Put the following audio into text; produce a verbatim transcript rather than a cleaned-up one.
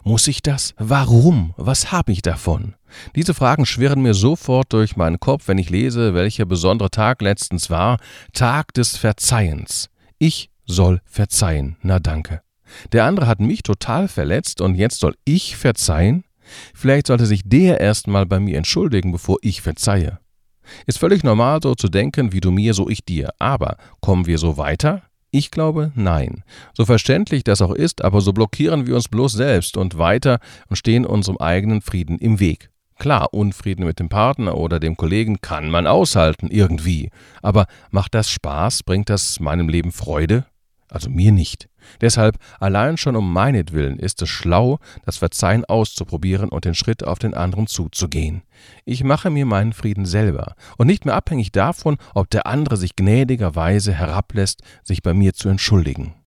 Muss ich das? Warum? Was habe ich davon? Diese Fragen schwirren mir sofort durch meinen Kopf, wenn ich lese, welcher besondere Tag letztens war. Tag des Verzeihens. Ich soll verzeihen. Na danke. Der andere hat mich total verletzt und jetzt soll ich verzeihen? Vielleicht sollte sich der erst mal bei mir entschuldigen, bevor ich verzeihe. Ist völlig normal, so zu denken, wie du mir, so ich dir. Aber kommen wir so weiter? Ich glaube, nein. So verständlich das auch ist, aber so blockieren wir uns bloß selbst und weiter und stehen unserem eigenen Frieden im Weg. Klar, Unfrieden mit dem Partner oder dem Kollegen kann man aushalten, irgendwie. Aber macht das Spaß? Bringt das meinem Leben Freude? Also mir nicht. Deshalb, allein schon um meinetwillen, ist es schlau, das Verzeihen auszuprobieren und den Schritt auf den anderen zuzugehen. Ich mache mir meinen Frieden selber und nicht mehr abhängig davon, ob der andere sich gnädigerweise herablässt, sich bei mir zu entschuldigen.